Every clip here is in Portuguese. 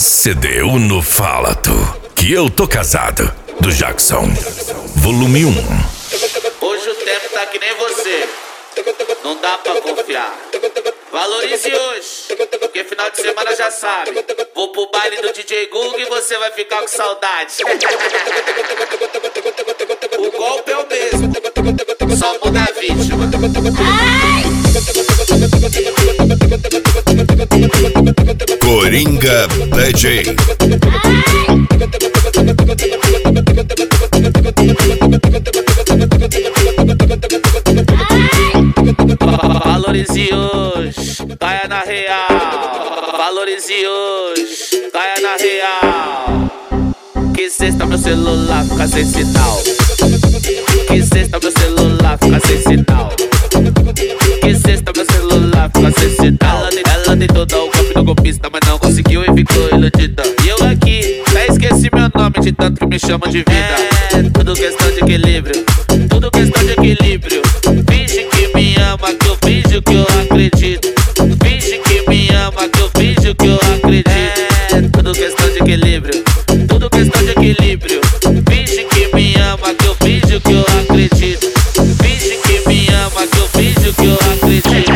CD Uno Fala Tu, que eu tô casado, do Jackson, volume 1. Hoje o tempo tá que nem você, não dá pra confiar. Valorize hoje, porque final de semana já sabe. Vou pro baile do DJ Gug e você vai ficar com saudade. O golpe é o mesmo, só muda a vítima. Coringa DJ. Valorize hoje, caia na real. Valorize hoje, caia na real. Que sexta meu celular fica sem sinal. Que sexta meu celular fica sem sinal. Que sexta meu celular fica sem sinal. Ela tentou dar o golpe no golpista, mas não conseguiu e ficou iludida. E eu aqui, até esqueci meu nome de tanto que me chamam de vida. É tudo questão de equilíbrio, tudo questão de equilíbrio. Finge que me ama, que eu finjo que eu acredito. Finge que me ama, que eu finjo que eu acredito. É tudo questão de equilíbrio, tudo questão de equilíbrio. Finge que me ama, que eu finjo que eu acredito. Finge que me ama, que eu finjo que eu acredito.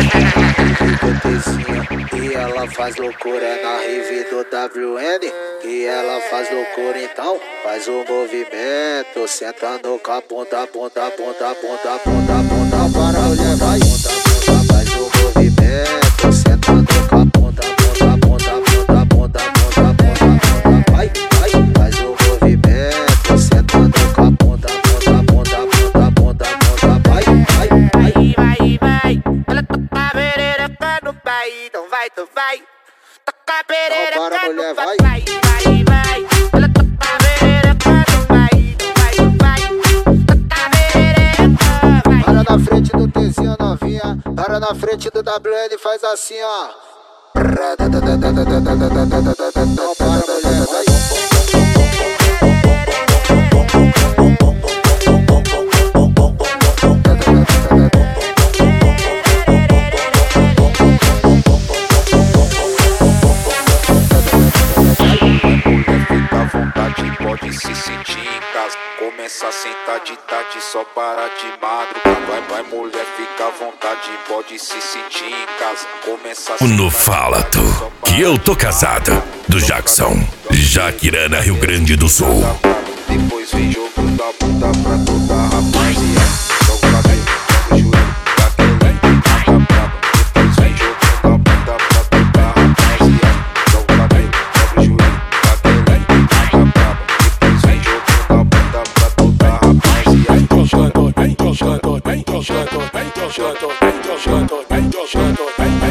E ela faz loucura na rave do WN. E ela faz loucura, então faz o movimento. Sentando com a ponta, ponta, ponta, ponta, ponta, ponta. Para a mulher, vai. Ponta, ponta, faz o movimento. Sentando com a ponta, ponta, ponta, ponta, ponta, ponta, ponta. Vai, vai, faz o movimento. Sentando com a ponta, ponta, ponta, ponta, ponta, ponta. Vai, vai, vai, vai, vai. Ela toca a perereca no pai, então vai, tu vai. Toca a perereca no pai, vai, vai, vai. Ela toca a perereca no pai, então vai, tu vai. Toca a perereca, vai. Para na frente do Tzinho novinha, para na frente do WN, faz assim, ó. Não para, mulher, vai. Pode se sentir em casa, começa a sentar de tarde, só para de madrugada. Vai, vai, mulher, fica à vontade, pode se sentir em casa, começa a sentar Uno Fala Tu, que eu tô casado, do Jackson, Jaquirana, Rio Grande do Sul. Depois vem jogo da bunda pra toda a rapaziada. Joga bem, joga o joelho, daquele mata brava. Depois vem jogo da bunda pra toda a rapaziada. Joga bem, joga o joelho, daquele mata brava. Depois vem jogo da bunda pra toda a rapaziada. Vem jogando, vem jogando, vem jogando, vem jogando, vem jogando, vem jogando, vem jogando, vem